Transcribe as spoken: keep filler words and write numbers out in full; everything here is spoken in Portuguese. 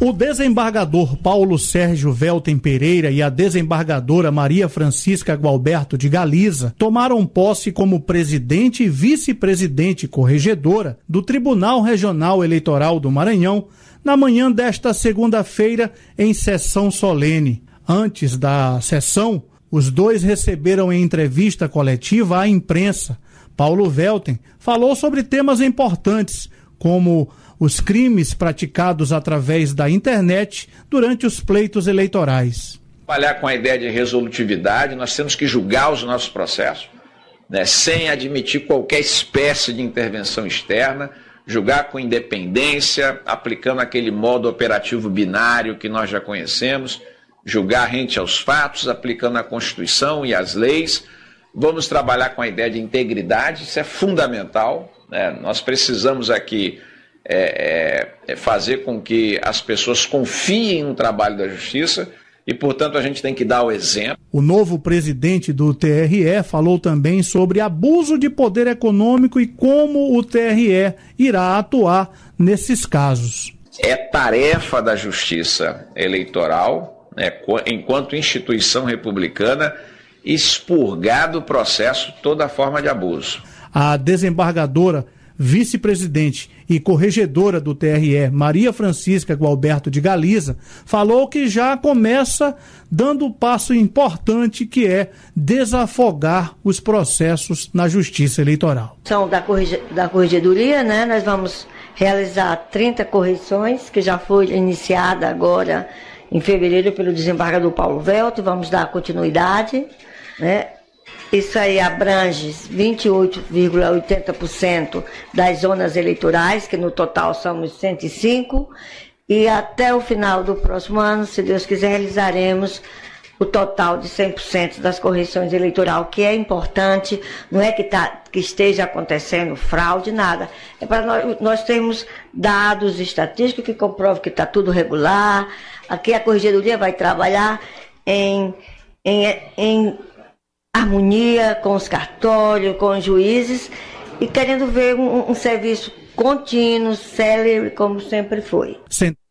O desembargador Paulo Sérgio Welten Pereira e a desembargadora Maria Francisca Gualberto de Galiza tomaram posse como presidente e vice-presidente corregedora do Tribunal Regional Eleitoral do Maranhão na manhã desta segunda-feira em sessão solene. Antes da sessão, os dois receberam em entrevista coletiva à imprensa. Paulo Welten falou sobre temas importantes, como os crimes praticados através da internet durante os pleitos eleitorais. Trabalhar com a ideia de resolutividade, nós temos que julgar os nossos processos, né, sem admitir qualquer espécie de intervenção externa, julgar com independência, aplicando aquele modo operativo binário que nós já conhecemos, julgar rente aos fatos, aplicando a Constituição e as leis. Vamos trabalhar com a ideia de integridade, isso é fundamental, né? Nós precisamos aqui é, é, fazer com que as pessoas confiem no trabalho da justiça e, portanto, a gente tem que dar o exemplo. O novo presidente do T R E falou também sobre abuso de poder econômico e como o T R E irá atuar nesses casos. É tarefa da Justiça Eleitoral, né, enquanto instituição republicana, expurgar do processo toda forma de abuso. A desembargadora, vice-presidente e corregedora do T R E, Maria Francisca Gualberto de Galiza, falou que já começa dando um passo importante, que é desafogar os processos na Justiça Eleitoral. São da, corrige, da corregedoria, né? Nós vamos realizar trinta correções, que já foi iniciada agora em fevereiro pelo desembargador Paulo Welten. Vamos dar continuidade, né? Isso aí abrange vinte e oito vírgula oitenta por cento das zonas eleitorais, que no total somos cento e cinco, e até o final do próximo ano, se Deus quiser, realizaremos o total de cem por cento das correções eleitorais, que é importante. Não é que, tá, que esteja acontecendo fraude, nada. É para nós, nós termos dados estatísticos que comprovam que está tudo regular. Aqui a corregedoria vai trabalhar em, em, em harmonia com os cartórios, com os juízes, e querendo ver um, um serviço contínuo, célere, como sempre foi. Sim.